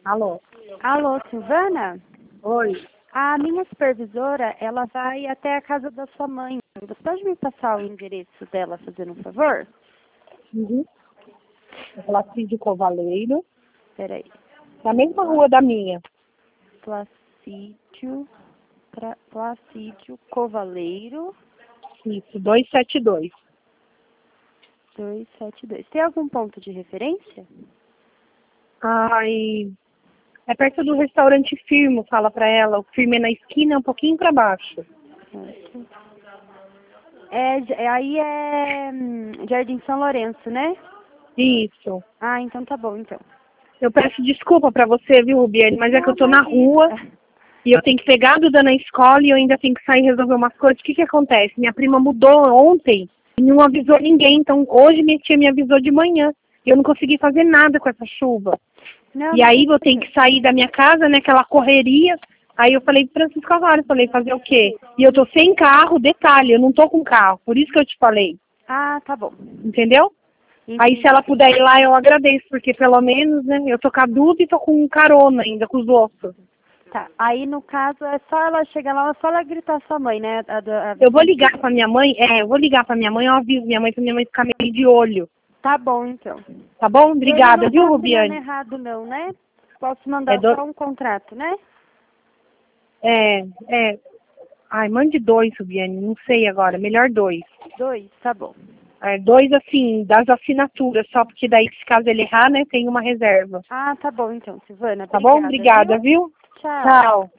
Alô? Alô, Silvana? Oi. A minha supervisora, ela vai até a casa da sua mãe. Você pode me passar o endereço dela, fazendo um favor? Uhum. Placídio Covaleiro. Peraí. Na mesma rua da minha. Placídio Covaleiro Isso, 272. 272. Tem algum ponto de referência? Ai, é perto do restaurante Firmo, fala pra ela. O Firmo é na esquina, um pouquinho pra baixo. Certo. Aí é Jardim São Lourenço, né? Isso. Ah, então tá bom, então. Eu peço desculpa pra você, viu, Rubiane, mas é que Não, eu tô na imagina. rua e eu tenho que pegar a Duda na escola e eu ainda tenho que sair e resolver umas coisas. O que que acontece? Minha prima mudou ontem e não avisou ninguém, então hoje minha tia me avisou de manhã. E eu não consegui fazer nada com essa chuva. Não, E não aí tem eu tenho problema. que sair da minha casa, né, aquela correria. Aí eu falei pro Francisco Alvaro, falei, fazer o quê? E eu tô sem carro, detalhe, eu não tô com carro, por isso que eu te falei, Ah, tá bom. entendeu? Aí se Entendi. ela puder ir lá, eu agradeço, porque pelo menos, né, eu tô com a Duda e tô com um carona ainda, com os outros. Tá. Aí, no caso, é só ela chegar lá, é só ela gritar sua mãe, né? Eu vou ligar pra minha mãe, eu vou ligar pra minha mãe, eu aviso minha mãe, pra minha mãe ficar meio de olho. Tá bom, então. Tá bom? Ele Obrigada, não viu, tá assinando Rubiane? errado, não, né? Posso É, mandar do... só um contrato, né? é, é. Ai, mande 2, Rubiane, não sei agora, melhor 2. 2, tá bom. 2, assim, das assinaturas, só porque daí, se caso ele errar, né, tem uma reserva. Ah, tá bom, então, Silvana. Tá bom? Obrigada, Obrigada, viu? viu? Tchau. Tchau.